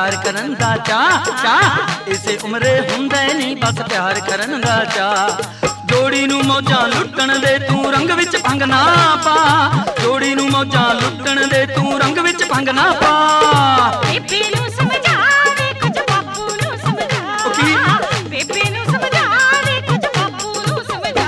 प्यार करन दा चाह चाह इसे उमरे हुंदा नहीं बस प्यार करन दा चाह जोड़ी नू मौजां लुटण दे तू रंग विच भंग ना पा जोड़ी नू मौजां लुटण दे तू रंग विच भंग ना पा बेबे नू समझा दे कुछ बापू नू समझा बेबे नू समझा दे कुछ बापू नू समझा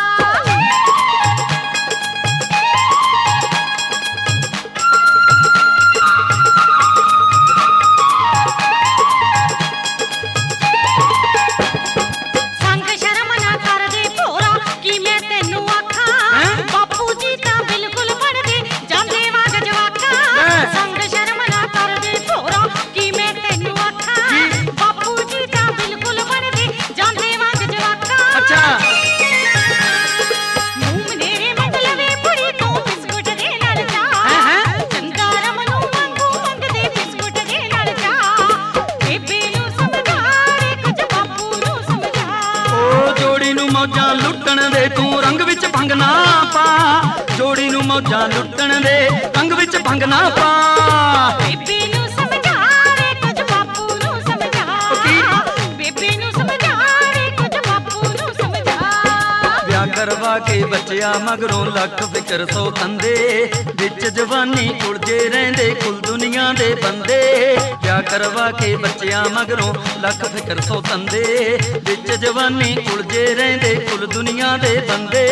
मौजां लुटण दे तू रंग विच भंग ना पा जोड़ी नू मौजां लुटण दे रंग विच भंग ना पा बेबे नू समझा रे कुछ बापू नू समझा बेबे नू समझा रे कुछ बापू नू समझा ब्याह करवा के बच्चिया मगरों लख फिकर सौ कंदे विच जवानी उलझे रहंदे कुल दुनिया दे बंदे ब्याह करवा के बच्चिया मगरों लख फिकर सौ कंदे विच जवानी उलझे रहंदे कुल दुनिया दे बंदे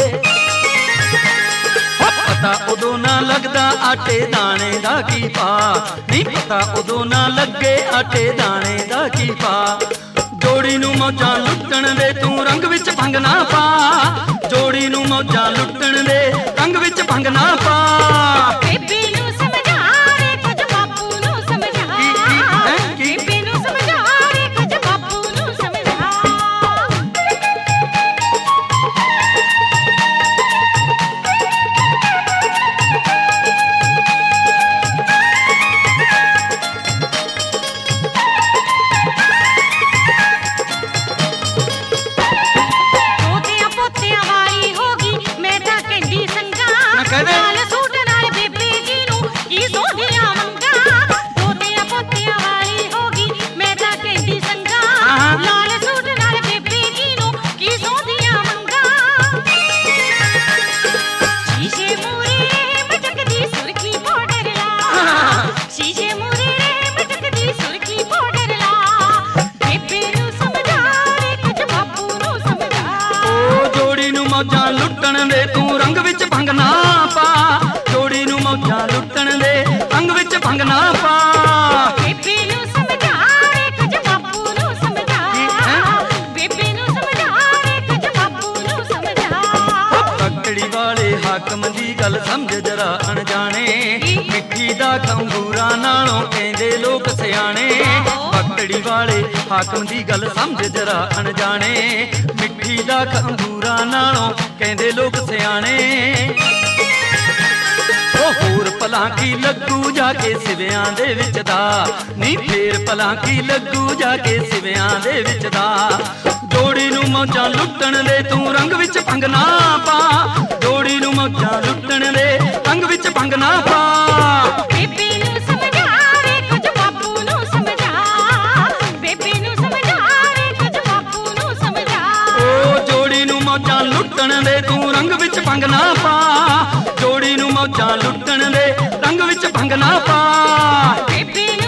पता उदों ना लगदा आटे दाने दा की पा नहीं पता उदों ना लगे आटे दाने दा की पा जोड़ी नू मौजां लुटण दे तू रंग विच भंग ना पा जोड़ी नू मौजां लुटण दे रंग विच भंग ना पा बेबे नू समझा रे कुछ बापू नू समझा बेबे नू समझा रे कुछ बापू नू समझा लाल सूट नाल बेबे जी नू की सोहणियां मंगा दोतियां पोतियां वाली होगी मैं तां कहंदी संगा लाल सूट नाल बेबे जी नू की सोहणियां मंगा शीशे मूरे मटकदी सुरखी पाउडर ला शीशे मूरे मटकदी सुरखी पाउडर ला बेबे नू समझा रे कुछ बापू नू समझा ओ जोड़ी नू मौजां लुटण दे तू रंग विच भंग ना पा जोड़ी नू मौजां लुटण दे रंग विच भंग ना पा बेबे नू समझा रे कुछ बापू नू समझा बेबे नू समझा रे कुछ बापू नू समझा पकड़ी वाले हाकम दी गल समझ जरा अणजाने मिट्टी दा खंगूरा नालों कहंदे लोक सियाणे पकड़ी वाले हाकम दी गल समझ जरा अणजाने मिट्टी दा खंगूरा नालों कहंदे लोक सियाणे होर भला की लगू जाके सिवियां दे विच दा नहीं फेर भला की लगू जाके सिवियां दे विच दा जोड़ी नू मौजां लुटण दे तू रंग विच भंग ना पा जोड़ी नू मौजां लुटण दे रंग विच भंग ना पा बेबे नू समझा रे कुछ बापू नू समझा बेबे नू समझा रे कुछ बापू नू समझा ओ जोड़ी नू मौजां लुटण दे तू रंग विच भंग ना पा जोड़ी नू मौजां लुटण दे रंग विच भंग ना पा बेबे नू